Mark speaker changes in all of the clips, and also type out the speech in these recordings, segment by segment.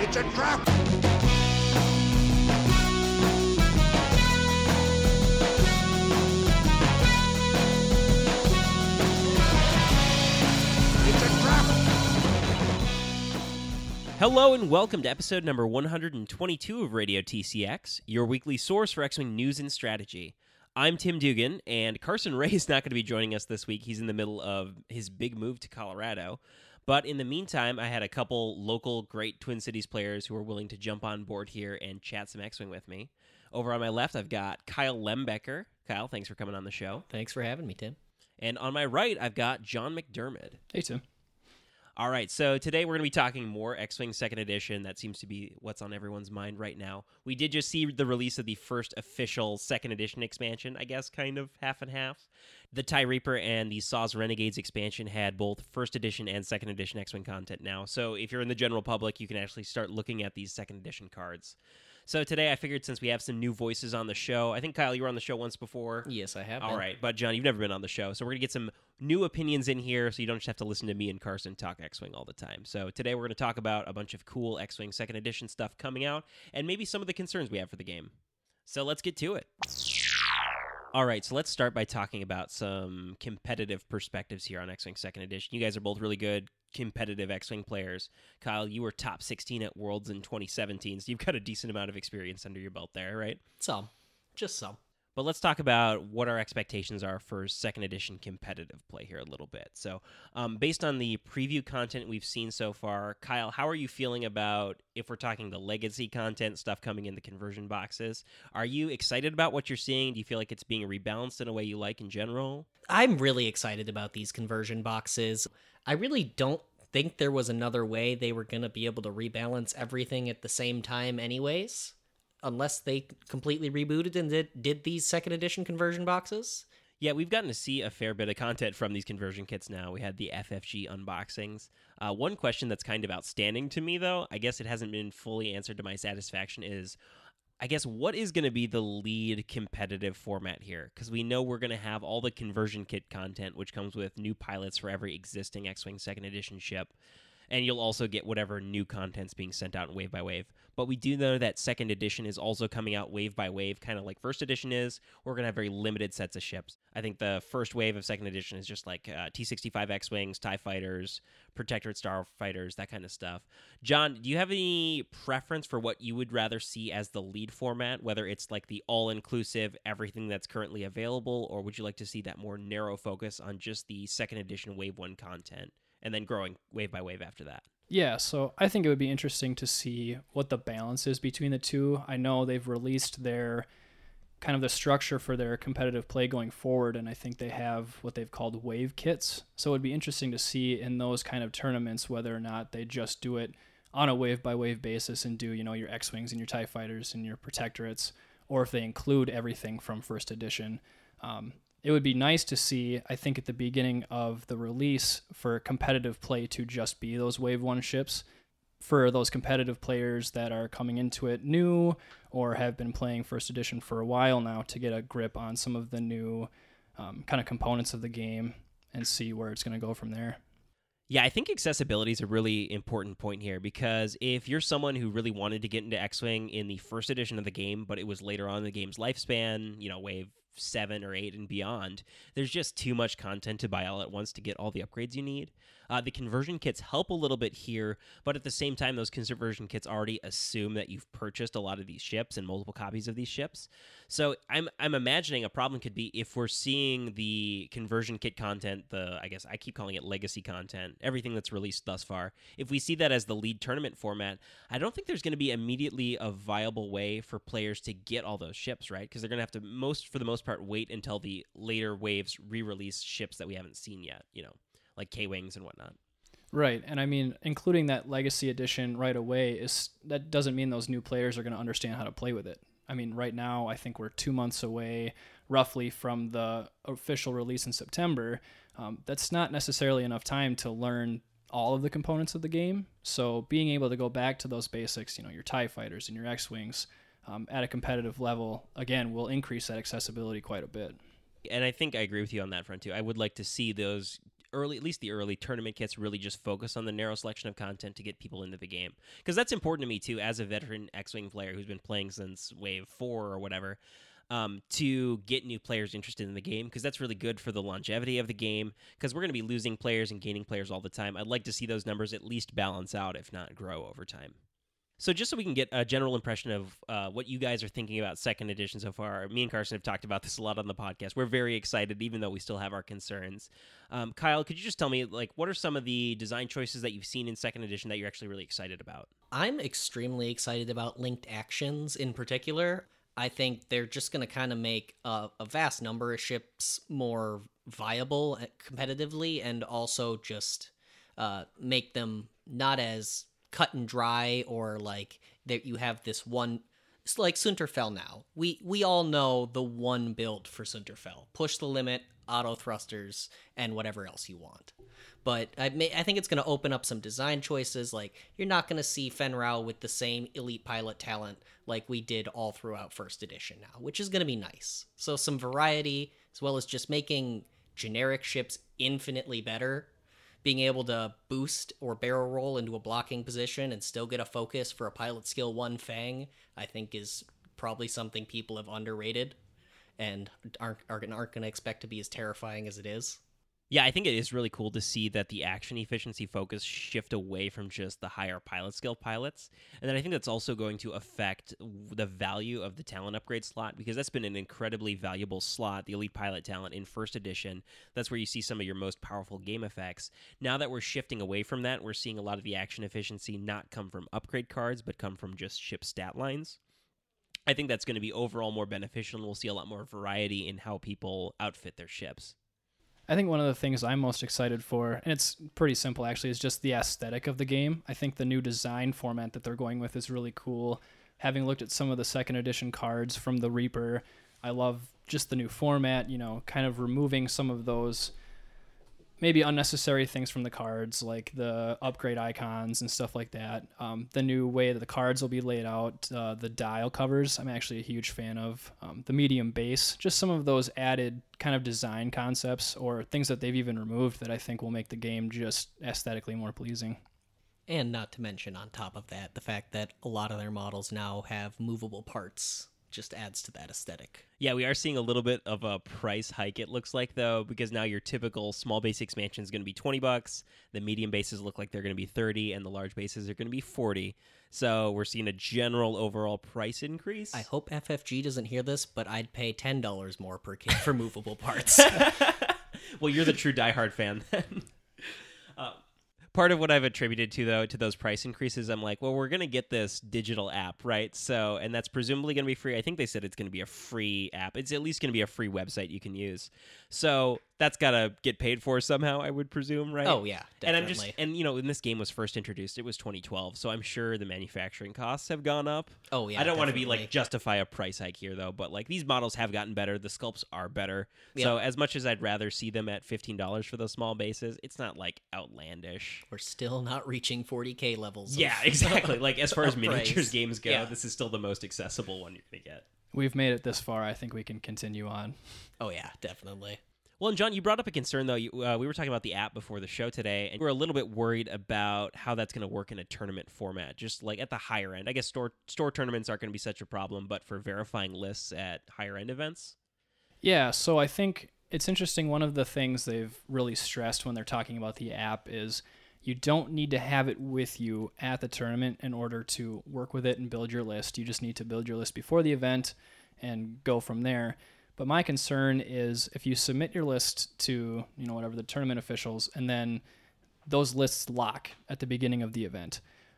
Speaker 1: It's a trap!
Speaker 2: Hello and welcome to episode number 122 of Radio TCX, your weekly source for X-Wing news and strategy. I'm Tim Dugan, and Carson Ray is not going to be joining us this week. He's in the middle of his big move to Colorado. But in the meantime, I had a couple local great Twin Cities players who are willing to jump on board here and chat some X-Wing with me. Over on my left, I've got Kyle Lembecker. Kyle, thanks for coming on the show.
Speaker 3: Thanks for having me, Tim.
Speaker 2: And on my right, I've got John McDermott.
Speaker 4: Hey, Tim.
Speaker 2: All right, so today we're going to be talking more X-Wing 2nd Edition. That seems to be what's on everyone's mind right now. We did just see the release of the first official 2nd Edition expansion, I guess, kind of half and half. The TIE Reaper and the Saw's Renegades expansion had both 1st Edition and 2nd Edition X-Wing content now. So if you're in the general public, you can actually start looking at these 2nd Edition cards. So today I figured since we have some new voices on the show, I think, Kyle, you were on the show once before.
Speaker 3: Yes, I have.
Speaker 2: All right, but John, you've never been on the show, so we're going to get some new opinions in here so you don't just have to listen to me and Carson talk X-Wing all the time. So today we're going to talk about a bunch of cool X-Wing 2nd Edition stuff coming out and maybe some of the concerns we have for the game. So let's get to it. All right, so let's start by talking about some competitive perspectives here on X-Wing 2nd Edition. You guys are both really good competitive X-Wing players. Kyle, you were top 16 at Worlds in 2017, so you've got a decent amount of experience under your belt there, right?
Speaker 3: Some. Just some.
Speaker 2: But let's talk about what our expectations are for 2nd Edition competitive play here a little bit. So based on the preview content we've seen so far, Kyle, how are you feeling about, if we're talking the legacy content, stuff coming in the conversion boxes? Are you excited about what you're seeing? Do you feel like it's being rebalanced in a way you like in general?
Speaker 3: I'm really excited about these conversion boxes. I really don't think there was another way they were going to be able to rebalance everything at the same time anyways, unless they completely rebooted and did these 2nd Edition conversion boxes.
Speaker 2: Yeah, we've gotten to see a fair bit of content from these conversion kits now. We had the FFG unboxings. One question that's kind of outstanding to me, though, I guess it hasn't been fully answered to my satisfaction, is I guess what is going to be the lead competitive format here? Because we know we're going to have all the conversion kit content, which comes with new pilots for every existing X-Wing 2nd Edition ship. And you'll also get whatever new content's being sent out in wave by wave. But we do know that 2nd Edition is also coming out wave by wave, kind of like 1st Edition is. We're going to have very limited sets of ships. I think the first wave of 2nd Edition is just like T-65 X-Wings, TIE Fighters, Protectorate Starfighters, that kind of stuff. John, do you have any preference for what you would rather see as the lead format, whether it's like the all-inclusive, everything that's currently available, or would you like to see that more narrow focus on just the 2nd Edition Wave 1 content, and then growing wave by wave after that?
Speaker 4: Yeah, so I think it would be interesting to see what the balance is between the two. I know they've released their kind of the structure for their competitive play going forward, and I think they have what they've called wave kits. So it would be interesting to see in those kind of tournaments whether or not they just do it on a wave by wave basis and do, you know, your X-Wings and your TIE Fighters and your Protectorates, or if they include everything from 1st Edition. It would be nice to see, I think, at the beginning of the release for competitive play to just be those Wave 1 ships. For those competitive players that are coming into it new or have been playing 1st Edition for a while now, to get a grip on some of the new kind of components of the game and see where it's going to go from there.
Speaker 2: Yeah, I think accessibility is a really important point here, because if you're someone who really wanted to get into X-Wing in the 1st Edition of the game, but it was later on in the game's lifespan, you know, Wave 7 or 8 and beyond, there's just too much content to buy all at once to get all the upgrades you need. The conversion kits help a little bit here, but at the same time, those conversion kits already assume that you've purchased a lot of these ships and multiple copies of these ships. So I'm imagining a problem could be if we're seeing the conversion kit content, I guess I keep calling it legacy content, everything that's released thus far. If we see that as the lead tournament format, I don't think there's going to be immediately a viable way for players to get all those ships, right? Because they're going to have to, for the most part, wait until the later waves re-release ships that we haven't seen yet, you know, like K-Wings and whatnot.
Speaker 4: Right, and I mean, including that Legacy Edition right away, that doesn't mean those new players are going to understand how to play with it. I mean, right now, I think we're 2 months away, roughly, from the official release in September. That's not necessarily enough time to learn all of the components of the game. So being able to go back to those basics, you know, your TIE Fighters and your X-Wings, at a competitive level, again, will increase that accessibility quite a bit.
Speaker 2: And I think I agree with you on that front, too. I would like to see those at least the early tournament kits really just focus on the narrow selection of content to get people into the game. Because that's important to me, too, as a veteran X-Wing player who's been playing since Wave 4 or whatever, to get new players interested in the game, because that's really good for the longevity of the game, because we're going to be losing players and gaining players all the time. I'd like to see those numbers at least balance out, if not grow over time. So just so we can get a general impression of what you guys are thinking about second edition so far, me and Carson have talked about this a lot on the podcast. We're very excited, even though we still have our concerns. Kyle, could you just tell me, like, what are some of the design choices that you've seen in second edition that you're actually really excited about?
Speaker 3: I'm extremely excited about linked actions in particular. I think they're just going to kind of make a vast number of ships more viable competitively, and also just make them not as cut and dry, or like that you have this one. It's like Sunterfell now. We all know the one build for Sunterfell: push the limit, auto thrusters, and whatever else you want. But I think it's going to open up some design choices. Like, you're not going to see Fenn Rau with the same elite pilot talent like we did all throughout first edition now, which is going to be nice. So some variety, as well as just making generic ships infinitely better. Being able to boost or barrel roll into a blocking position and still get a focus for a pilot skill 1 Fang, I think is probably something people have underrated and aren't going to expect to be as terrifying as it is.
Speaker 2: Yeah, I think it is really cool to see that the action efficiency focus shift away from just the higher pilot skill pilots. And then I think that's also going to affect the value of the talent upgrade slot, because that's been an incredibly valuable slot, the elite pilot talent in first edition. That's where you see some of your most powerful game effects. Now that we're shifting away from that, we're seeing a lot of the action efficiency not come from upgrade cards, but come from just ship stat lines. I think that's going to be overall more beneficial, and we'll see a lot more variety in how people outfit their ships.
Speaker 4: I think one of the things I'm most excited for, and it's pretty simple actually, is just the aesthetic of the game. I think the new design format that they're going with is really cool. Having looked at some of the second edition cards from the Reaper, I love just the new format, kind of removing some of those maybe unnecessary things from the cards, like the upgrade icons and stuff like that. The new way that the cards will be laid out, the dial covers, I'm actually a huge fan of. The medium base, just some of those added kind of design concepts or things that they've even removed that I think will make the game just aesthetically more pleasing.
Speaker 3: And not to mention, on top of that, the fact that a lot of their models now have movable parts just adds to that aesthetic.
Speaker 2: Yeah, we are seeing a little bit of a price hike, it looks like, though, because now your typical small base expansion is going to be $20. The medium bases look like they're going to be $30, and the large bases are going to be $40. So we're seeing a general overall price increase.
Speaker 3: I hope FFG doesn't hear this, but I'd pay $10 more per kit for movable parts.
Speaker 2: Well, you're the true diehard fan then. Part of what I've attributed to those price increases, I'm like, well, we're going to get this digital app, right? So, and that's presumably going to be free. I think they said it's going to be a free app. It's at least going to be a free website you can use. So that's got to get paid for somehow, I would presume, right?
Speaker 3: Oh, yeah, definitely.
Speaker 2: And when this game was first introduced, it was 2012, so I'm sure the manufacturing costs have gone up.
Speaker 3: Oh, yeah,
Speaker 2: I don't want to be
Speaker 3: definitely.
Speaker 2: justify a price hike here, though, but these models have gotten better. The sculpts are better.
Speaker 3: Yep.
Speaker 2: So as much as I'd rather see them at $15 for those small bases, it's not outlandish.
Speaker 3: We're still not reaching 40K levels.
Speaker 2: Yeah, exactly. As far as
Speaker 3: price.
Speaker 2: miniatures games go,
Speaker 3: Yeah.
Speaker 2: this is still the most accessible one you're going to get.
Speaker 4: We've made it this far. I think we can continue on.
Speaker 3: Oh, yeah, definitely.
Speaker 2: Well, and John, you brought up a concern, though. We were talking about the app before the show today, and we're a little bit worried about how that's going to work in a tournament format, just at the higher end. I guess store tournaments aren't going to be such a problem, but for verifying lists at higher end events?
Speaker 4: Yeah, so I think it's interesting. One of the things they've really stressed when they're talking about the app is you don't need to have it with you at the tournament in order to work with it and build your list. You just need to build your list before the event and go from there. But my concern is if you submit your list to, whatever the tournament officials, and then those lists lock at the beginning of the event,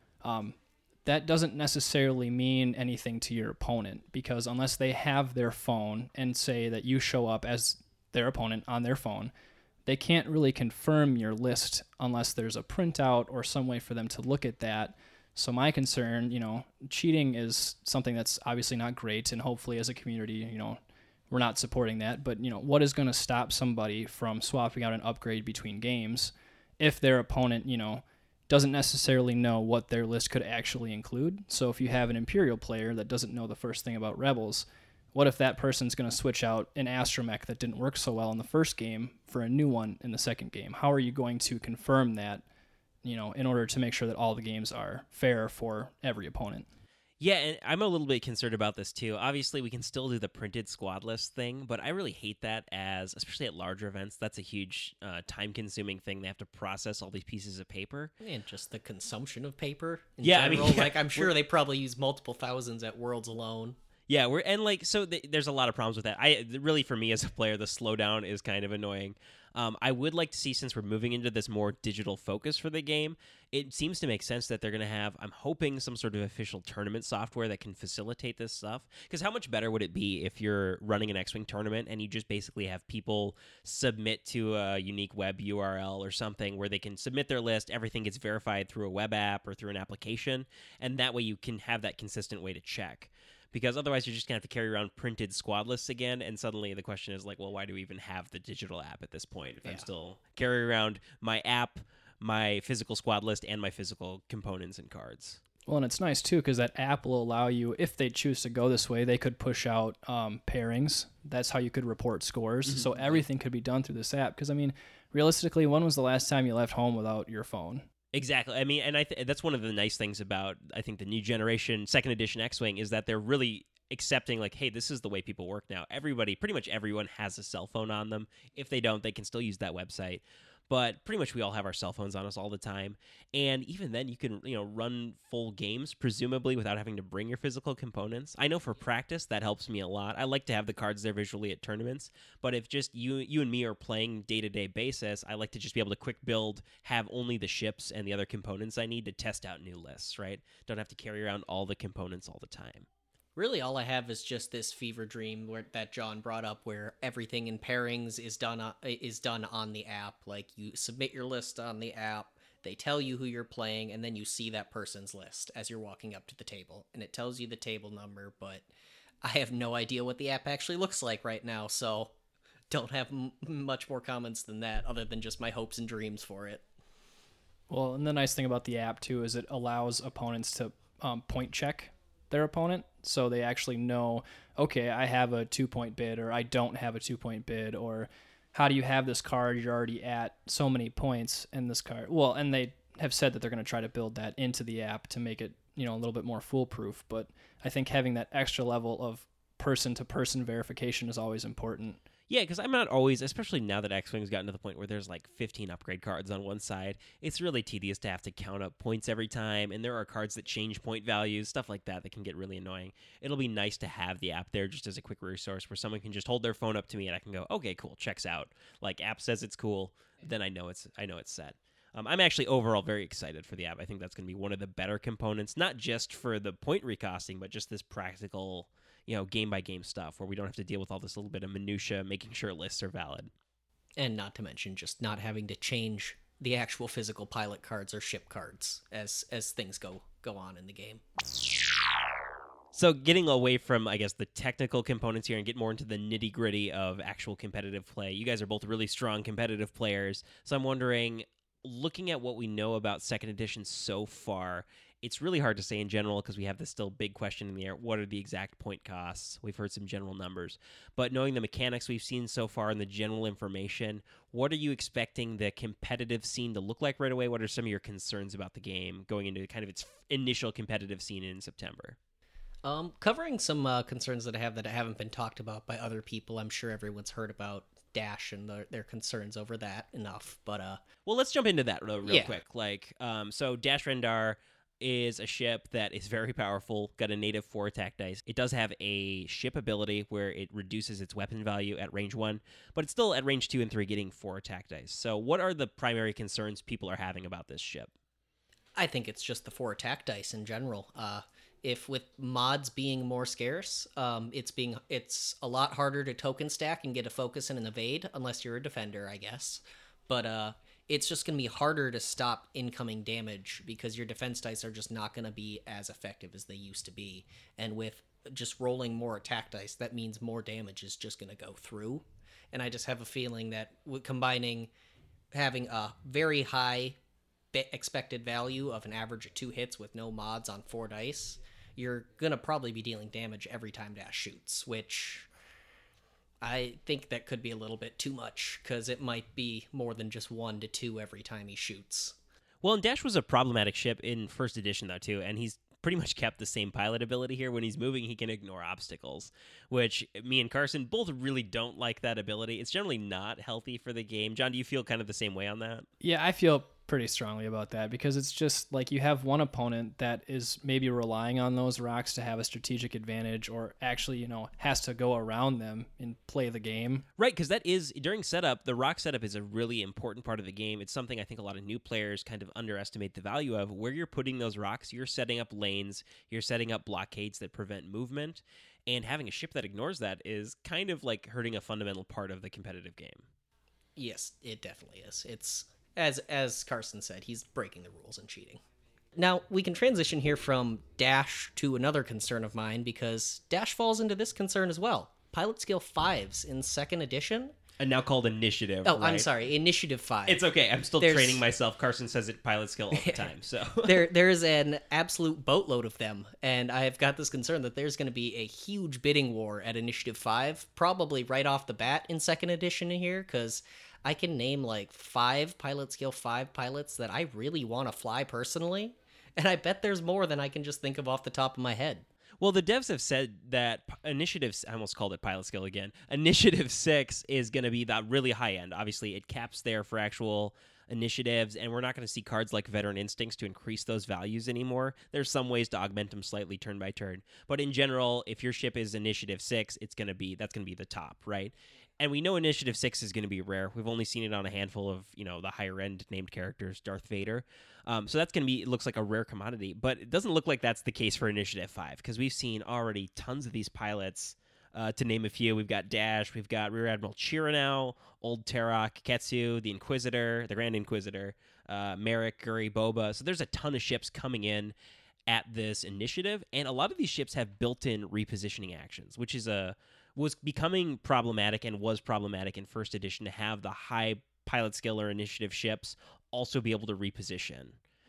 Speaker 4: that doesn't necessarily mean anything to your opponent, because unless they have their phone and say that you show up as their opponent on their phone, they can't really confirm your list unless there's a printout or some way for them to look at that. So my concern, cheating is something that's obviously not great, and hopefully as a community, we're not supporting that. But, what is going to stop somebody from swapping out an upgrade between games if their opponent, doesn't necessarily know what their list could actually include? So if you have an Imperial player that doesn't know the first thing about Rebels, what if that person's going to switch out an astromech that didn't work so well in the first game for a new one in the second game? How are you going to confirm that, in order to make sure that all the games are fair for every opponent?
Speaker 2: Yeah, and I'm a little bit concerned about this too. Obviously, we can still do the printed squad list thing, but I really hate that especially at larger events, that's a huge time-consuming thing. They have to process all these pieces of paper.
Speaker 3: And just the consumption of paper in
Speaker 2: Yeah,
Speaker 3: general.
Speaker 2: I mean,
Speaker 3: I'm sure they probably use multiple thousands at Worlds alone.
Speaker 2: Yeah, there's a lot of problems with that. Really, for me as a player, the slowdown is kind of annoying. I would like to see, since we're moving into this more digital focus for the game, it seems to make sense that they're going to have, I'm hoping, some sort of official tournament software that can facilitate this stuff. Because how much better would it be if you're running an X-Wing tournament and you just basically have people submit to a unique web URL or something where they can submit their list, everything gets verified through a web app or through an application, and that way you can have that consistent way to check. Because otherwise you're just going to have to carry around printed squad lists again, and suddenly the question is like, well, why do we even have the digital app at this point if I'm still carrying around my app, my physical squad list, and my physical components and cards?
Speaker 4: Well, and it's nice, too, because that app will allow you, if they choose to go this way, they could push out pairings. That's how you could report scores. Mm-hmm. So everything could be done through this app. Because, I mean, realistically, when was the last time you left home without your phone?
Speaker 2: Exactly. I mean, and that's one of the nice things about, I think, the new generation, second edition X-Wing, is that they're really accepting, like, hey, this is the way people work now. Pretty much everyone has a cell phone on them. If they don't, they can still use that website. But pretty much we all have our cell phones on us all the time. And even then, you can, run full games, presumably, without having to bring your physical components. I know for practice, that helps me a lot. I like to have the cards there visually at tournaments. But if just you and me are playing day-to-day basis, I like to just be able to quick build, have only the ships and the other components I need to test out new lists, right? Don't have to carry around all the components all the time.
Speaker 3: Really, all I have is just this fever dream that John brought up, where everything in pairings is done on the app. Like, you submit your list on the app, they tell you who you're playing, and then you see that person's list as you're walking up to the table, and it tells you the table number. But I have no idea what the app actually looks like right now, so don't have much more comments than that, other than just my hopes and dreams for it.
Speaker 4: Well, and the nice thing about the app too is it allows opponents to point check their opponent, so they actually know, okay, I have a 2-point bid, or I don't have a 2-point bid, or how do you have this card? You're already at so many points in this card. Well, and they have said that they're going to try to build that into the app to make it, a little bit more foolproof. But I think having that extra level of person-to-person verification is always important.
Speaker 2: Yeah, because I'm not always, especially now that X-Wing's gotten to the point where there's like 15 upgrade cards on one side, it's really tedious to have to count up points every time, and there are cards that change point values, stuff like that can get really annoying. It'll be nice to have the app there just as a quick resource where someone can just hold their phone up to me and I can go, okay, cool, checks out. Like, app says it's cool, then I know it's set. I'm actually overall very excited for the app. I think that's going to be one of the better components, not just for the point recosting, but just this practical, game-by-game stuff where we don't have to deal with all this little bit of minutia, making sure lists are valid.
Speaker 3: And not to mention just not having to change the actual physical pilot cards or ship cards as things go on in the game.
Speaker 2: So getting away from, I guess, the technical components here and get more into the nitty-gritty of actual competitive play, you guys are both really strong competitive players, so I'm wondering, looking at what we know about second edition so far, it's really hard to say in general because we have this still big question in the air. What are the exact point costs? We've heard some general numbers. But knowing the mechanics we've seen so far and the general information, what are you expecting the competitive scene to look like right away? What are some of your concerns about the game going into kind of its initial competitive scene in September?
Speaker 3: Covering some concerns that I have that haven't been talked about by other people. I'm sure everyone's heard about Dash and their concerns over that enough. But
Speaker 2: well, let's jump into that real quick. So Dash Rendar is a ship that is very powerful, got a native 4 attack dice. It does have a ship ability where it reduces its weapon value at range 1, but it's still at range 2 and 3 getting 4 attack dice. So what are the primary concerns people are having about this ship?
Speaker 3: I think it's just the 4 attack dice in general. If with mods being more scarce, it's a lot harder to token stack and get a focus and an evade unless you're a defender, I guess. But it's just going to be harder to stop incoming damage because your defense dice are just not going to be as effective as they used to be. And with just rolling more attack dice, that means more damage is just going to go through. And I just have a feeling that having a very high expected value of an average of 2 hits with no mods on 4 dice, you're going to probably be dealing damage every time Dash shoots, which I think that could be a little bit too much, because it might be more than just 1 to 2 every time he shoots.
Speaker 2: Well, and Dash was a problematic ship in first edition, though, too, and he's pretty much kept the same pilot ability here. When he's moving, he can ignore obstacles, which me and Carson both really don't like that ability. It's generally not healthy for the game. John, do you feel kind of the same way on that?
Speaker 4: Yeah, I feel pretty strongly about that, because it's just like you have one opponent that is maybe relying on those rocks to have a strategic advantage, or actually, has to go around them and play the game.
Speaker 2: Right, because that is, during setup, the rock setup is a really important part of the game. It's something I think a lot of new players kind of underestimate the value of. Where you're putting those rocks, you're setting up lanes, you're setting up blockades that prevent movement, and having a ship that ignores that is kind of like hurting a fundamental part of the competitive game.
Speaker 3: Yes, it definitely is. It's, as Carson said, he's breaking the rules and cheating. Now, we can transition here from Dash to another concern of mine, because Dash falls into this concern as well. Pilot Skill 5s in 2nd edition.
Speaker 2: And now called Initiative.
Speaker 3: Oh,
Speaker 2: right?
Speaker 3: I'm sorry, Initiative 5.
Speaker 2: It's okay. I'm still training myself. Carson says it pilot skill all the time. So
Speaker 3: there's an absolute boatload of them, and I've got this concern that there's going to be a huge bidding war at Initiative 5, probably right off the bat in 2nd edition here, because I can name like 5 Pilot Skill 5 pilots that I really want to fly personally, and I bet there's more than I can just think of off the top of my head.
Speaker 2: Well, the devs have said that I almost called it pilot skill again. Initiative 6 is going to be that really high end. Obviously, it caps there for actual initiatives, and we're not going to see cards like Veteran Instincts to increase those values anymore. There's some ways to augment them slightly turn by turn. But in general, if your ship is Initiative 6, that's going to be the top, right? And we know Initiative 6 is going to be rare. We've only seen it on a handful of, the higher end named characters, Darth Vader. So that's going to be, it looks like a rare commodity. But it doesn't look like that's the case for Initiative 5, because we've seen already tons of these pilots. To name a few, we've got Dash, we've got Rear Admiral Chirinau, Old Terok, Ketsu, the Inquisitor, the Grand Inquisitor, Merrick, Guri, Boba. So there's a ton of ships coming in at this initiative, and a lot of these ships have built-in repositioning actions, which was becoming problematic and was problematic in first edition, to have the high pilot skill or initiative ships also be able to reposition.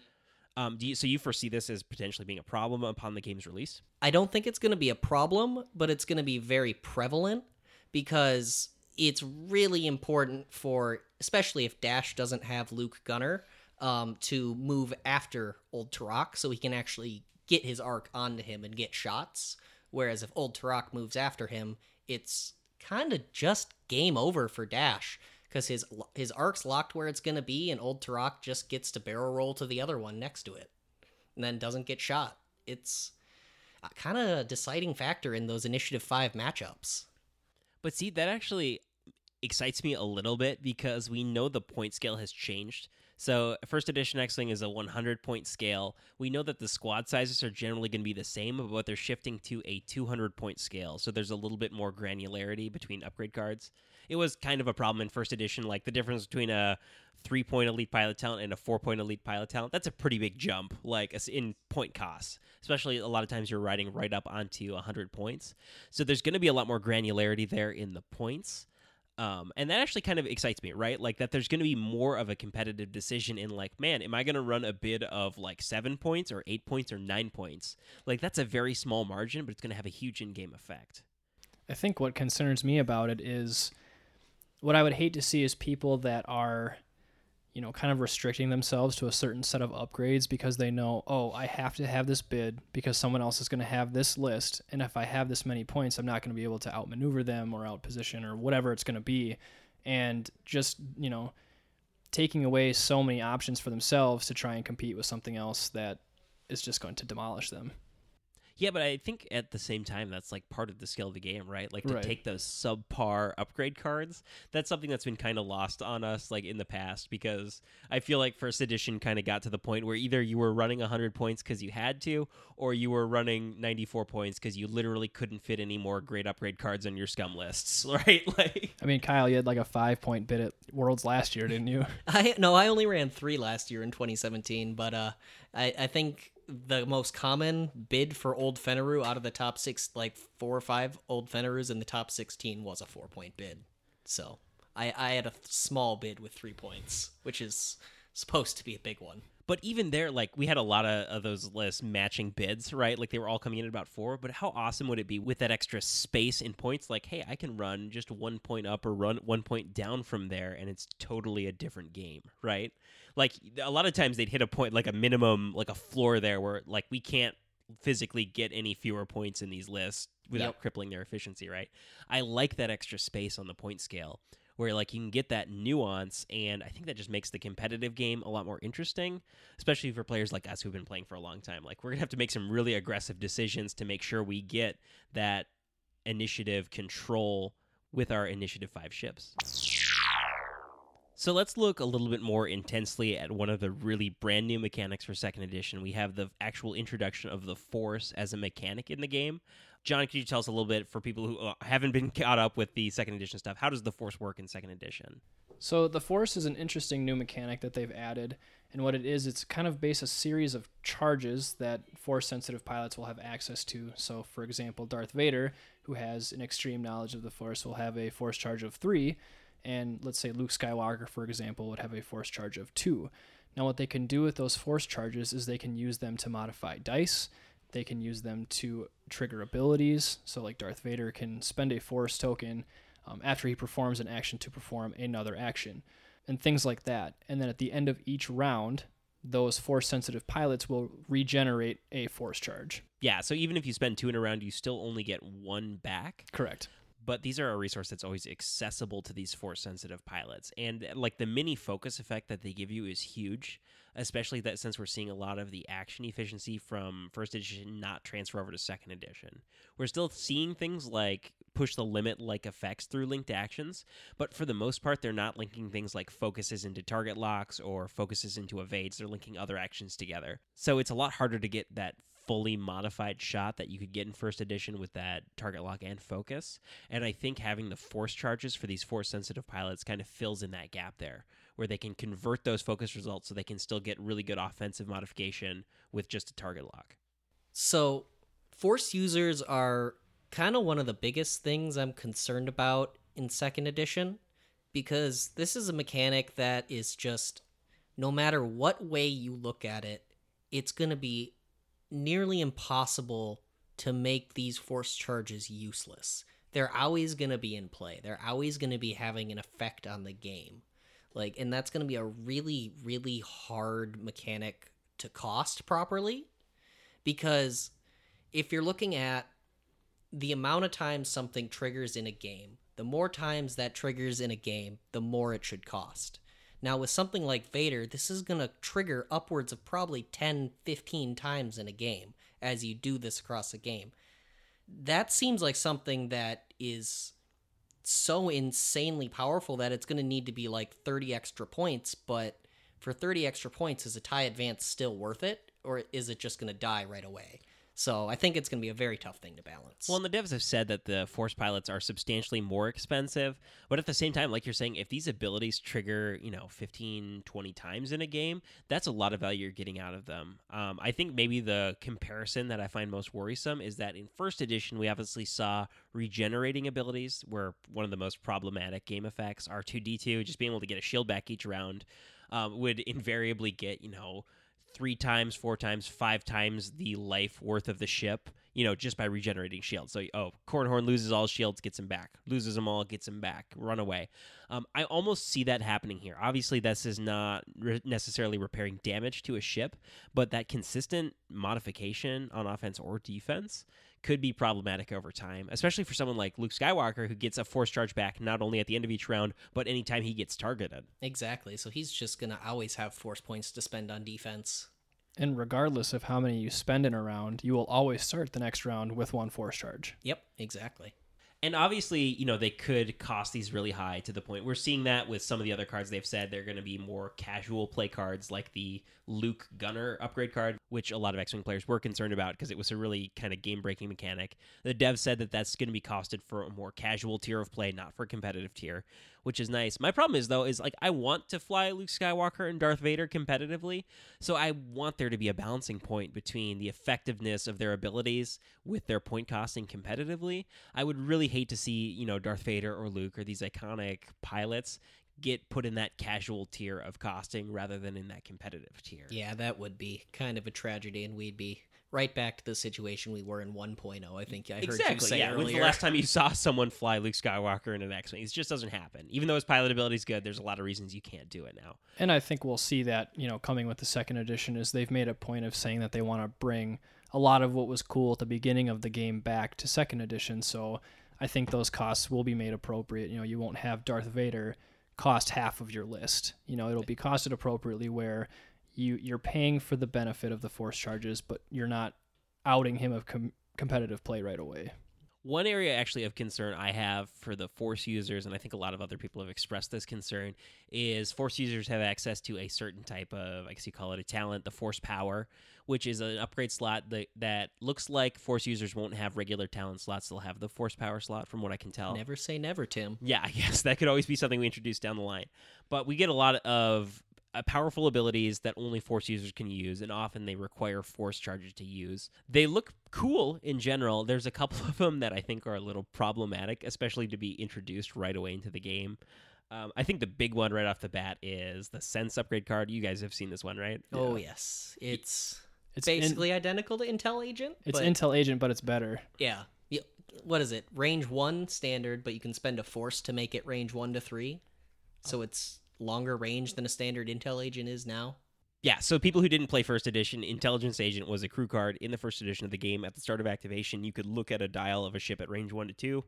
Speaker 2: So you foresee this as potentially being a problem upon the game's release?
Speaker 3: I don't think it's going to be a problem, but it's going to be very prevalent, because it's really important for, especially if Dash doesn't have Luke Gunner, to move after Old Terok so he can actually get his arc onto him and get shots. Whereas if Old Terok moves after him, it's kind of just game over for Dash, because his arc's locked where it's going to be, and Old Terok just gets to barrel roll to the other one next to it and then doesn't get shot. It's kind of a deciding factor in those Initiative 5 matchups.
Speaker 2: But see, that actually excites me a little bit, because we know the point scale has changed. So first edition X-Wing is a 100-point scale. We know that the squad sizes are generally going to be the same, but they're shifting to a 200-point scale. So there's a little bit more granularity between upgrade cards. It was kind of a problem in first edition, like the difference between a 3-point elite pilot talent and a 4-point elite pilot talent. That's a pretty big jump, like in point costs, especially a lot of times you're riding right up onto 100 points. So there's going to be a lot more granularity there in the points. And that actually kind of excites me, right? Like that there's going to be more of a competitive decision in like, man, am I going to run a bid of like 7 points or 8 points or 9 points? Like that's a very small margin, but it's going to have a huge in-game effect.
Speaker 4: I think what concerns me about it is, what I would hate to see is people that are, kind of restricting themselves to a certain set of upgrades because they know, oh, I have to have this bid because someone else is going to have this list. And if I have this many points, I'm not going to be able to outmaneuver them or outposition or whatever it's going to be. And just, taking away so many options for themselves to try and compete with something else that is just going to demolish them.
Speaker 2: Yeah, but I think at the same time, that's like part of the skill of the game, right? Like to
Speaker 4: Right.
Speaker 2: take those subpar upgrade cards. That's something that's been kind of lost on us like in the past, because I feel like first edition kind of got to the point where either you were running 100 points because you had to, or you were running 94 points because you literally couldn't fit any more great upgrade cards on your scum lists, right? Like,
Speaker 4: I mean, Kyle, you had like a 5-point bid at Worlds last year, didn't you?
Speaker 3: I only ran 3 last year in 2017, but I think the most common bid for Old Fenneru out of the top 6, like 4 or 5 Old Fennerus in the top 16 was a 4-point bid. So I had a small bid with 3 points, which is supposed to be a big one.
Speaker 2: But even there, like, we had a lot of those lists matching bids, right? Like, they were all coming in at about 4. But how awesome would it be with that extra space in points? Like, hey, I can run just 1 point up or run 1 point down from there, and it's totally a different game, right? Like, a lot of times they'd hit a point, like a minimum, like a floor there where, like, we can't physically get any fewer points in these lists without crippling their efficiency, right? I like that extra space on the point scale where, like, you can get that nuance, and I think that just makes the competitive game a lot more interesting, especially for players like us who've been playing for a long time. Like, we're going to have to make some really aggressive decisions to make sure we get that initiative control with our Initiative 5 ships. So let's look a little bit more intensely at one of the really brand new mechanics for 2nd edition. We have the actual introduction of the Force as a mechanic in the game. John, could you tell us a little bit, for people who haven't been caught up with the 2nd edition stuff, how does the Force work in 2nd edition?
Speaker 4: So the Force is an interesting new mechanic that they've added, and what it is, it's kind of based a series of charges that Force-sensitive pilots will have access to. So, for example, Darth Vader, who has an extreme knowledge of the Force, will have a Force charge of 3, and let's say Luke Skywalker, for example, would have a Force charge of 2. Now, what they can do with those Force charges is they can use them to modify dice. They can use them to trigger abilities. So, like, Darth Vader can spend a Force token after he performs an action to perform another action, and things like that. And then at the end of each round, those Force-sensitive pilots will regenerate a Force charge.
Speaker 2: Yeah, so even if you spend 2 in a round, you still only get 1 back.
Speaker 4: Correct.
Speaker 2: But these are a resource that's always accessible to these Force-sensitive pilots. And, like, the mini focus effect that they give you is huge, especially that since we're seeing a lot of the action efficiency from 1st edition not transfer over to 2nd edition. We're still seeing things like push the limit like effects through linked actions, but for the most part, they're not linking things like focuses into target locks or focuses into evades. They're linking other actions together. So it's a lot harder to get that fully modified shot that you could get in 1st edition with that target lock and focus. And I think having the Force charges for these Force-sensitive pilots kind of fills in that gap there, where they can convert those focus results so they can still get really good offensive modification with just a target lock.
Speaker 3: So, Force users are kind of one of the biggest things I'm concerned about in 2nd edition, because this is a mechanic that is just, no matter what way you look at it, it's going to be nearly impossible to make these Force charges useless. They're always going to be in play. They're always going to be having an effect on the game. Like, and that's going to be a really, really hard mechanic to cost properly, because if you're looking at the amount of times something triggers in a game, the more times that triggers in a game, the more it should cost. Now, with something like Vader, this is going to trigger upwards of probably 10, 15 times in a game as you do this across a game. That seems like something that is so insanely powerful that it's going to need to be like 30 extra points, but for 30 extra points, is a TIE Advance still worth it, or is it just going to die right away? So I think it's going to be a very tough thing to balance.
Speaker 2: Well, and the devs have said that the Force pilots are substantially more expensive, but at the same time, like you're saying, if these abilities trigger, 15, 20 times in a game, that's a lot of value you're getting out of them. I think maybe the comparison that I find most worrisome is that in 1st edition, we obviously saw regenerating abilities were one of the most problematic game effects. R2-D2, just being able to get a shield back each round, would invariably get, 3 times, 4 times, 5 times the life worth of the ship, just by regenerating shields. So, Cornhorn loses all his shields, gets him back. Loses them all, gets him back. Run away. I almost see that happening here. Obviously, this is not necessarily repairing damage to a ship, but that consistent modification on offense or defense could be problematic over time, especially for someone like Luke Skywalker, who gets a Force charge back not only at the end of each round, but anytime he gets targeted.
Speaker 3: Exactly. So he's just going to always have Force points to spend on defense.
Speaker 4: And regardless of how many you spend in a round, you will always start the next round with 1 Force charge.
Speaker 3: Yep, exactly.
Speaker 2: And obviously, they could cost these really high to the point. We're seeing that with some of the other cards. They've said they're going to be more casual play cards, like the Luke Gunner upgrade card, which a lot of X-Wing players were concerned about because it was a really kind of game-breaking mechanic. The dev said that that's going to be costed for a more casual tier of play, not for a competitive tier, which is nice. My problem is, though, I want to fly Luke Skywalker and Darth Vader competitively, so I want there to be a balancing point between the effectiveness of their abilities with their point costing competitively. I would really hate to see, Darth Vader or Luke or these iconic pilots get put in that casual tier of costing rather than in that competitive tier.
Speaker 3: Yeah, that would be kind of a tragedy, and we'd be right back to the situation we were in 1.0. I think I heard you say
Speaker 2: When's the
Speaker 3: earlier.
Speaker 2: last time you saw someone fly Luke Skywalker in an X-Wing? It just doesn't happen. Even though his pilot ability is good, there's a lot of reasons you can't do it now.
Speaker 4: And I think we'll see that, coming with the second edition, is they've made a point of saying that they want to bring a lot of what was cool at the beginning of the game back to second edition. So I think those costs will be made appropriate. You won't have Darth Vader cost half of your list. It'll be costed appropriately where you're paying for the benefit of the force charges, but you're not outing him of competitive play right away.
Speaker 2: One area actually of concern I have for the Force users, and I think a lot of other people have expressed this concern, is Force users have access to a certain type of, I guess you call it a talent, the Force Power, which is an upgrade slot that looks like Force users won't have regular talent slots. They'll have the Force Power slot, from what I can tell.
Speaker 3: Never say never, Tim.
Speaker 2: Yeah, I guess that could always be something we introduce down the line. But we get a lot of powerful abilities that only Force users can use, and often they require Force charges to use. They look cool in general. There's a couple of them that I think are a little problematic, especially to be introduced right away into the game. I think the big one right off the bat is the Sense upgrade card. You guys have seen this one, right?
Speaker 3: Oh, yes. It's
Speaker 4: It's
Speaker 3: basically identical to Intel Agent.
Speaker 4: It's
Speaker 3: but,
Speaker 4: Intel Agent, but it's better.
Speaker 3: Yeah. What is it? Range 1 standard, but you can spend a Force to make it range 1 to 3. So it's longer range than a standard Intel Agent is now.
Speaker 2: Yeah, so people who didn't play First Edition, Intelligence Agent was a crew card in the First Edition of the game. At the start of activation, you could look at a dial of a ship at range 1 to 2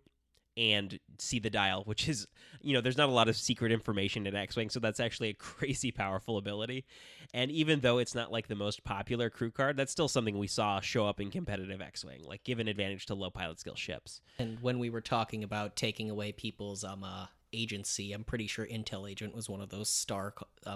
Speaker 2: and see the dial, which is, there's not a lot of secret information in X-Wing, so that's actually a crazy powerful ability. And even though it's not like the most popular crew card, that's still something we saw show up in competitive X-Wing, like give an advantage to low pilot skill ships.
Speaker 3: And when we were talking about taking away people's agency, I'm pretty sure Intel Agent was one of those star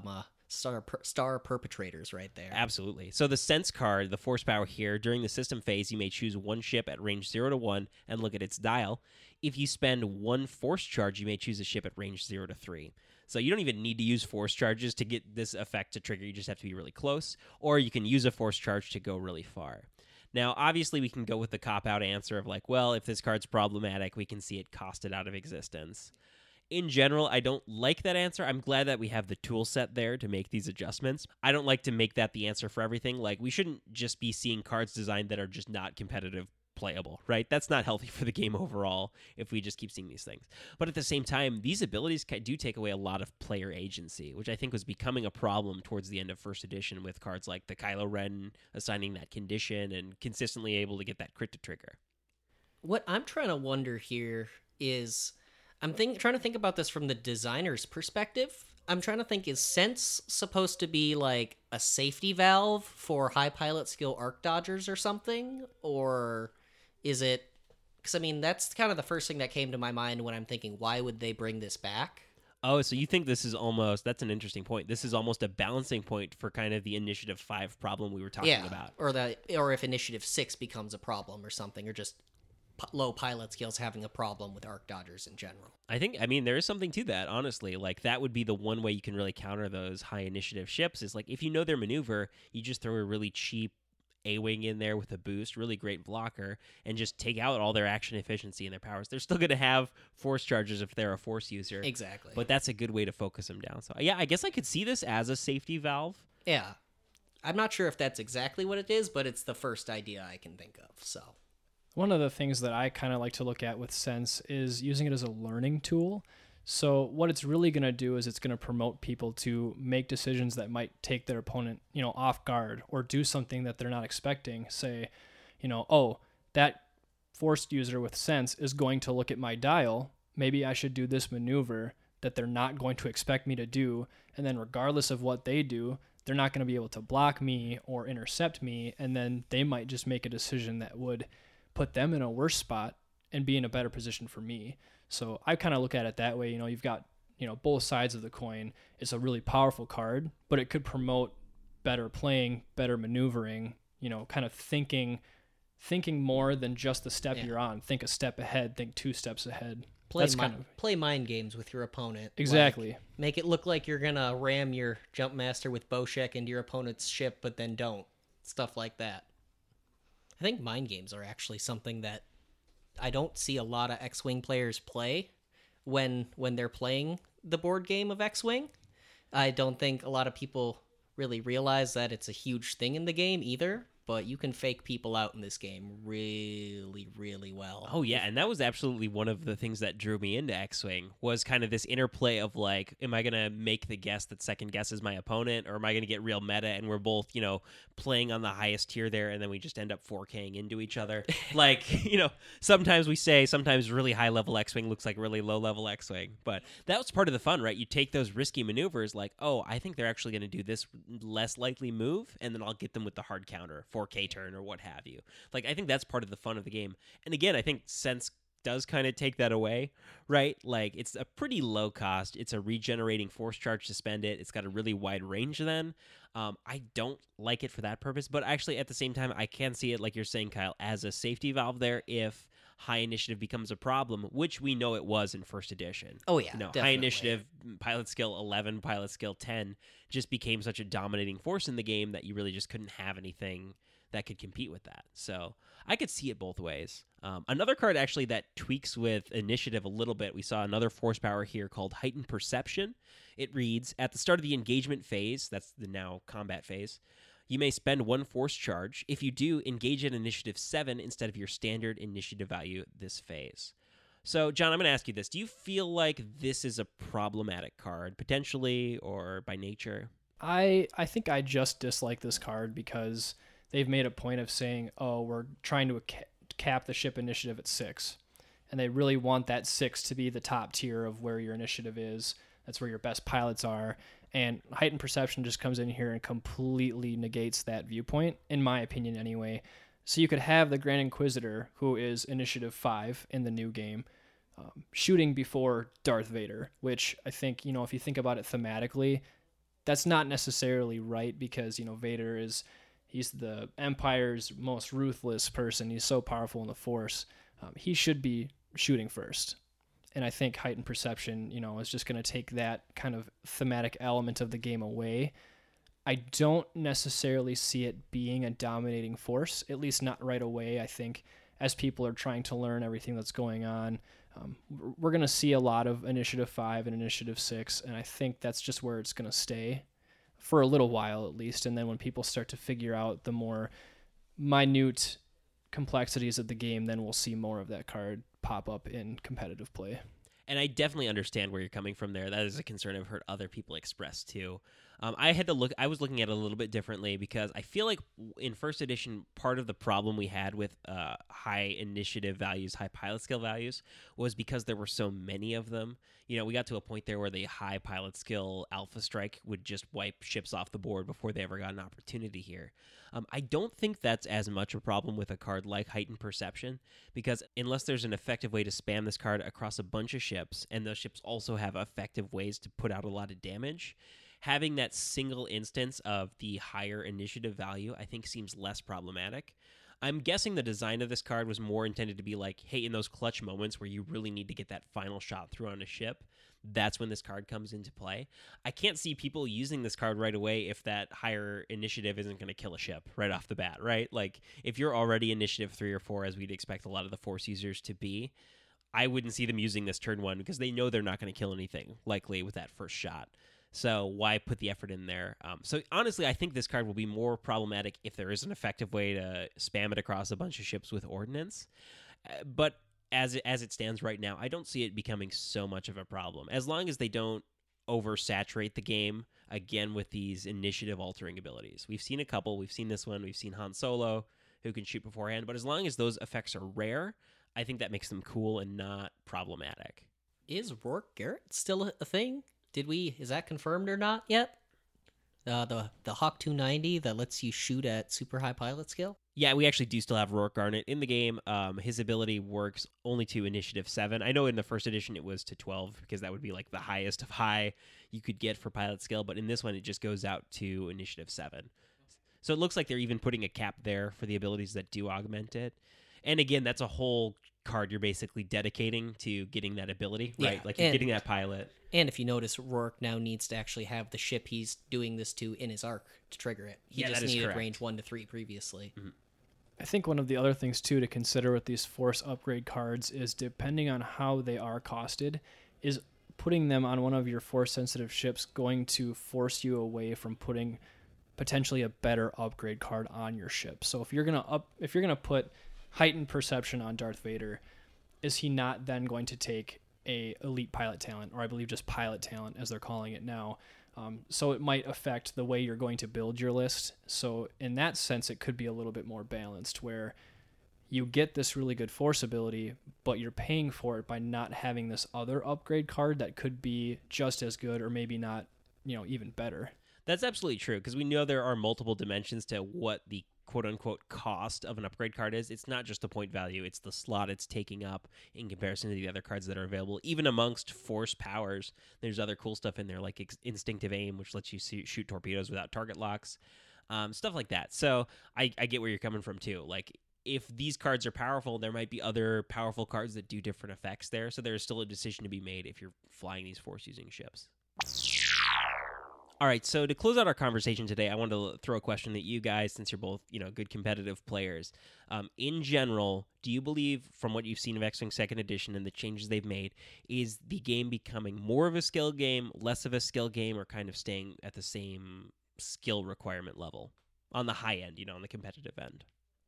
Speaker 3: perpetrators right there.
Speaker 2: Absolutely. So the Sense card, the Force Power here, during the system phase, you may choose one ship at range 0 to 1 and look at its dial. If you spend one Force charge, you may choose a ship at range 0 to 3. So you don't even need to use Force charges to get this effect to trigger. You just have to be really close, or you can use a Force charge to go really far. Now, obviously, we can go with the cop-out answer of like, well, if this card's problematic, we can see it costed out of existence. In general, I don't like that answer. I'm glad that we have the tool set there to make these adjustments. I don't like to make that the answer for everything. Like, we shouldn't just be seeing cards designed that are just not competitive playable, right? That's not healthy for the game overall if we just keep seeing these things. But at the same time, these abilities do take away a lot of player agency, which I think was becoming a problem towards the end of First Edition with cards like the Kylo Ren assigning that condition and consistently able to get that crit to trigger.
Speaker 3: What I'm trying to wonder here is, trying to think about this from the designer's perspective. I'm trying to think, is Sense supposed to be like a safety valve for high pilot skill arc dodgers or something? Or is it... Because, that's kind of the first thing that came to my mind when I'm thinking, why would they bring this back?
Speaker 2: Oh, so you think this is almost... That's an interesting point. This is almost a balancing point for kind of the Initiative 5 problem we were talking about.
Speaker 3: Or if Initiative 6 becomes a problem or something, or just low pilot skills having a problem with arc dodgers in general.
Speaker 2: There is something to that, honestly. Like, that would be the one way you can really counter those high initiative ships is, like, if you know their maneuver, you just throw a really cheap A-Wing in there with a boost, really great blocker, and just take out all their action efficiency and their powers. They're still going to have Force charges if they're a Force user.
Speaker 3: Exactly.
Speaker 2: But that's a good way to focus them down. So, yeah, I guess I could see this as a safety valve.
Speaker 3: Yeah. I'm not sure if that's exactly what it is, but it's the first idea I can think of, so...
Speaker 4: One of the things that I kind of like to look at with Sense is using it as a learning tool. So what it's really going to do is it's going to promote people to make decisions that might take their opponent, off guard, or do something that they're not expecting. Say, oh, that Force user with Sense is going to look at my dial. Maybe I should do this maneuver that they're not going to expect me to do. And then regardless of what they do, they're not going to be able to block me or intercept me. And then they might just make a decision that would put them in a worse spot and be in a better position for me. So I kind of look at it that way. You've got, both sides of the coin. It's a really powerful card, but it could promote better playing, better maneuvering, kind of thinking more than just the step you're on. Think a step ahead, think 2 steps ahead.
Speaker 3: Play mind games with your opponent.
Speaker 4: Exactly.
Speaker 3: Like, make it look like you're going to ram your Jump Master with Bocek into your opponent's ship, but then don't. Stuff like that. I think mind games are actually something that I don't see a lot of X-Wing players play when they're playing the board game of X-Wing. I don't think a lot of people really realize that it's a huge thing in the game either, but you can fake people out in this game really, really well.
Speaker 2: Oh yeah, and that was absolutely one of the things that drew me into X-Wing was kind of this interplay of like, am I gonna make the guess that second guesses my opponent, or am I gonna get real meta and we're both, playing on the highest tier there, and then we just end up 4King into each other? Like, sometimes we say sometimes really high level X-Wing looks like really low level X-Wing, but that was part of the fun, right? You take those risky maneuvers, like, oh, I think they're actually gonna do this less likely move, and then I'll get them with the hard counter. 4K turn or what have you. Like, I think that's part of the fun of the game. And again, I think Sense does kind of take that away, right? Like, it's a pretty low cost. It's a regenerating force charge to spend it. It's got a really wide range then. I don't like it for that purpose, but actually at the same time, I can see it, like you're saying, Kyle, as a safety valve there if high initiative becomes a problem, which we know it was in first edition.
Speaker 3: Oh yeah, definitely.
Speaker 2: High initiative, pilot skill 11, pilot skill 10 just became such a dominating force in the game that you really just couldn't have anything that could compete with that. So I could see it both ways. Another card actually that tweaks with initiative a little bit, we saw another force power here called Heightened Perception. It reads, at the start of the engagement phase, that's the now combat phase, you may spend 1 force charge. If you do, engage at initiative 7 instead of your standard initiative value this phase. So, John, I'm going to ask you this. Do you feel like this is a problematic card, potentially, or by nature?
Speaker 4: I think I just dislike this card because they've made a point of saying, oh, we're trying to cap the ship initiative at 6. And they really want that 6 to be the top tier of where your initiative is. That's where your best pilots are. And Heightened Perception just comes in here and completely negates that viewpoint, in my opinion anyway. So you could have the Grand Inquisitor, who is initiative 5 in the new game, shooting before Darth Vader, which I think, if you think about it thematically, that's not necessarily right because, Vader he's the Empire's most ruthless person. He's so powerful in the Force. He should be shooting first. And I think Heightened Perception, is just going to take that kind of thematic element of the game away. I don't necessarily see it being a dominating force, at least not right away. I think as people are trying to learn everything that's going on, we're going to see a lot of Initiative 5 and Initiative 6, and I think that's just where it's going to stay for a little while at least. And then when people start to figure out the more minute complexities of the game, then we'll see more of that card pop up in competitive play.
Speaker 2: And I definitely understand where you're coming from there. That is a concern I've heard other people express too. I was looking at it a little bit differently because I feel like in first edition, part of the problem we had with high initiative values, high pilot skill values, was because there were so many of them. We got to a point there where the high pilot skill Alpha Strike would just wipe ships off the board before they ever got an opportunity here. I don't think that's as much a problem with a card like Heightened Perception, because unless there's an effective way to spam this card across a bunch of ships, and those ships also have effective ways to put out a lot of damage, having that single instance of the higher initiative value, I think, seems less problematic. I'm guessing the design of this card was more intended to be like, hey, in those clutch moments where you really need to get that final shot through on a ship, that's when this card comes into play. I can't see people using this card right away if that higher initiative isn't going to kill a ship right off the bat, right? Like, if you're already initiative 3 or 4, as we'd expect a lot of the Force users to be, I wouldn't see them using this turn 1 because they know they're not going to kill anything, likely, with that first shot. So why put the effort in there? So honestly, I think this card will be more problematic if there is an effective way to spam it across a bunch of ships with ordnance. But as it stands right now, I don't see it becoming so much of a problem. As long as they don't oversaturate the game, again, with these initiative-altering abilities. We've seen a couple. We've seen this one. We've seen Han Solo, who can shoot beforehand. But as long as those effects are rare, I think that makes them cool and not problematic.
Speaker 3: Is Rourke Garrett still a thing? Is that confirmed or not yet? The Hawk 290 that lets you shoot at super high pilot skill?
Speaker 2: Yeah, we actually do still have Rourke Garnet in the game. His ability works only to Initiative 7. I know in the first edition it was to 12 because that would be like the highest of high you could get for pilot skill, but in this one it just goes out to Initiative 7. So it looks like they're even putting a cap there for the abilities that do augment it. And again, that's a whole card you're basically dedicating to getting that ability, right?
Speaker 3: Yeah,
Speaker 2: like you're getting that pilot.
Speaker 3: And if you notice, Rourke now needs to actually have the ship he's doing this to in his arc to trigger it. He just needed
Speaker 2: correct.
Speaker 3: range 1 to 3 previously.
Speaker 2: Mm-hmm.
Speaker 4: I think one of the other things, too, to consider with these Force upgrade cards is depending on how they are costed, is putting them on one of your force-sensitive ships going to force you away from putting potentially a better upgrade card on your ship? So if you're gonna put heightened perception on Darth Vader, is he not then going to take a elite pilot talent, or I believe just pilot talent as they're calling it now? So it might affect the way you're going to build your list. So in that sense, it could be a little bit more balanced, where you get this really good force ability, but you're paying for it by not having this other upgrade card that could be just as good or maybe not, even better.
Speaker 2: That's absolutely true, because we know there are multiple dimensions to what the quote-unquote cost of an upgrade card is. It's not just the point value, it's the slot it's taking up in comparison to the other cards that are available. Even amongst force powers, there's other cool stuff in there, like Instinctive Aim, which lets you shoot torpedoes without target locks, stuff like that. So I get where you're coming from, too. Like, if these cards are powerful, there might be other powerful cards that do different effects there, so there's still a decision to be made if you're flying these force-using ships. All right, so to close out our conversation today, I wanted to throw a question at you guys, since you're both, good competitive players. In general, do you believe, from what you've seen of X-Wing 2nd Edition and the changes they've made, is the game becoming more of a skill game, less of a skill game, or kind of staying at the same skill requirement level on the high end, on the competitive end?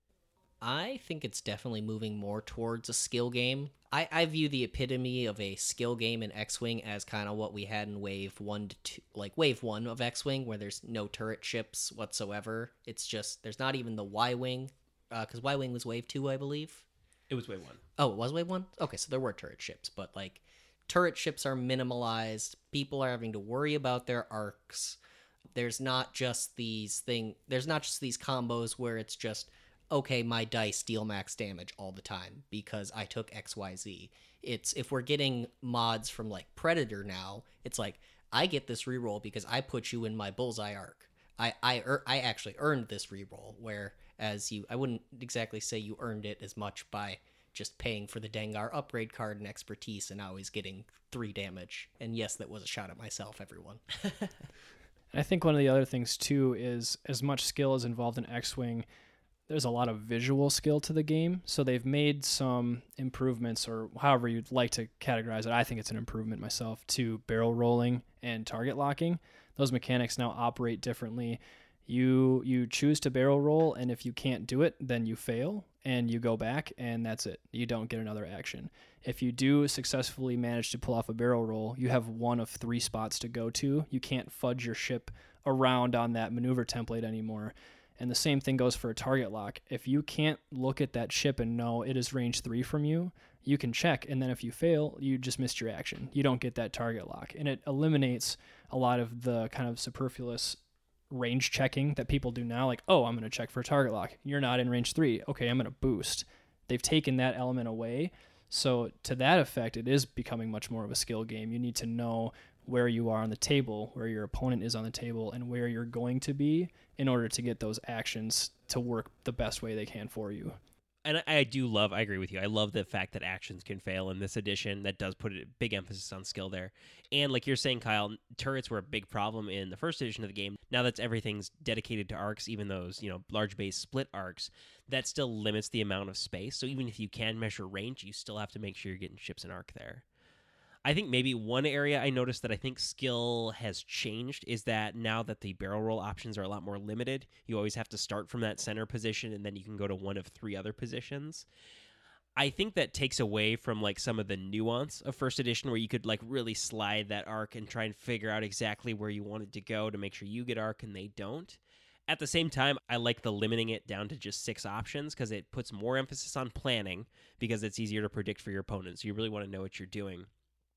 Speaker 3: I think it's definitely moving more towards a skill game. I view the epitome of a skill game in X-Wing as kind of what we had in Wave 1 to 2, like Wave 1 of X-Wing, where there's no turret ships whatsoever. It's just, there's not even the Y-Wing, because Y-Wing was Wave 2, I believe.
Speaker 2: It was Wave 1.
Speaker 3: Oh, it was Wave 1? Okay, so there were turret ships, but like, turret ships are minimalized. People are having to worry about their arcs. There's not just these combos where it's just, okay, my dice deal max damage all the time because I took XYZ. It's, if we're getting mods from like Predator now, it's like, I get this reroll because I put you in my bullseye arc. I actually earned this reroll, whereas I wouldn't exactly say you earned it as much by just paying for the Dengar upgrade card and expertise and always getting 3 damage. And yes, that was a shot at myself, everyone.
Speaker 4: I think one of the other things too is, as much skill is involved in X-Wing, there's a lot of visual skill to the game. So they've made some improvements, or however you'd like to categorize it. I think it's an improvement myself, to barrel rolling and target locking. Those mechanics now operate differently. You choose to barrel roll, and if you can't do it, then you fail and you go back, and that's it. You don't get another action. If you do successfully manage to pull off a barrel roll, you have 1 of 3 spots to go to. You can't fudge your ship around on that maneuver template anymore. And the same thing goes for a target lock. If you can't look at that ship and know it is range 3 from you, you can check, and then if you fail, you just missed your action. You don't get that target lock. And it eliminates a lot of the kind of superfluous range checking that people do now. Like, oh, I'm going to check for a target lock. You're not in range 3. Okay, I'm going to boost. They've taken that element away. So to that effect, it is becoming much more of a skill game. You need to know where you are on the table, where your opponent is on the table, and where you're going to be in order to get those actions to work the best way they can for you.
Speaker 2: And I agree with you. I love the fact that actions can fail in this edition. That does put a big emphasis on skill there. And like you're saying, Kyle, turrets were a big problem in the first edition of the game. Now that everything's dedicated to arcs, even those, large base split arcs, that still limits the amount of space. So even if you can measure range, you still have to make sure you're getting ships in arc there. I think maybe one area I noticed that I think skill has changed is that now that the barrel roll options are a lot more limited, you always have to start from that center position, and then you can go to 1 of 3 other positions. I think that takes away from like some of the nuance of first edition, where you could like really slide that arc and try and figure out exactly where you wanted to go to make sure you get arc and they don't. At the same time, I like the limiting it down to just 6 options, because it puts more emphasis on planning, because it's easier to predict for your opponent. So you really want to know what you're doing.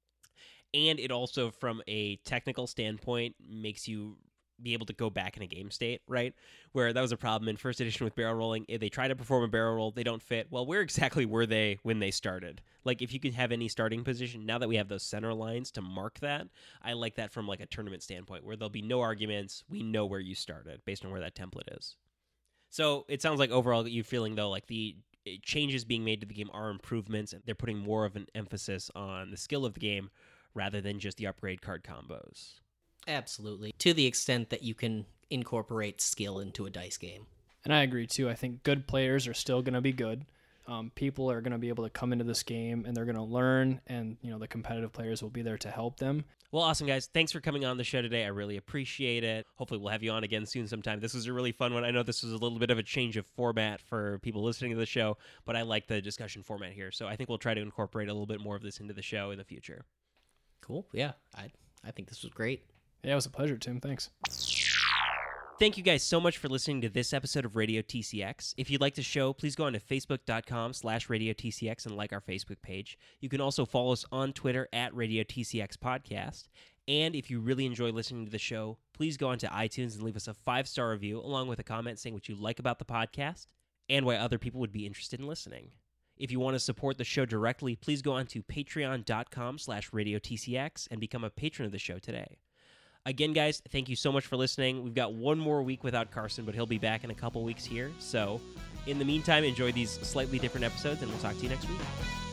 Speaker 2: And it also, from a technical standpoint, makes you be able to go back in a game state, right? Where that was a problem in first edition with barrel rolling. If they try to perform a barrel roll, they don't fit. Well, where exactly were they when they started? Like, if you can have any starting position, now that we have those center lines to mark that, I like that from like a tournament standpoint, where there'll be no arguments. We know where you started based on where that template is. So it sounds like overall you're feeling, though, like the changes being made to the game are improvements, and they're putting more of an emphasis on the skill of the game rather than just the upgrade card combos.
Speaker 3: Absolutely. To the extent that you can incorporate skill into a dice game.
Speaker 4: And I agree too. I think good players are still going to be good. people are going to be able to come into this game and they're going to learn, and the competitive players will be there to help them.
Speaker 2: Well, awesome, guys. Thanks for coming on the show today. I really appreciate it. Hopefully we'll have you on again soon sometime. This was a really fun one. I know this was a little bit of a change of format for people listening to the show, but I like the discussion format here, so I think we'll try to incorporate a little bit more of this into the show in the future.
Speaker 3: Cool. Yeah, I think this was great.
Speaker 4: Yeah, it was a pleasure, Tim. Thanks.
Speaker 2: Thank you guys so much for listening to this episode of Radio TCX. If you'd like the show, please go on to facebook.com/Radio TCX and like our Facebook page. You can also follow us on Twitter at Radio TCX Podcast. And if you really enjoy listening to the show, please go onto iTunes and leave us a 5-star review along with a comment saying what you like about the podcast and why other people would be interested in listening. If you want to support the show directly, please go on to patreon.com/Radio TCX and become a patron of the show today. Again, guys, thank you so much for listening. We've got one more week without Carson, but he'll be back in a couple weeks here. So, in the meantime, enjoy these slightly different episodes, and we'll talk to you next week.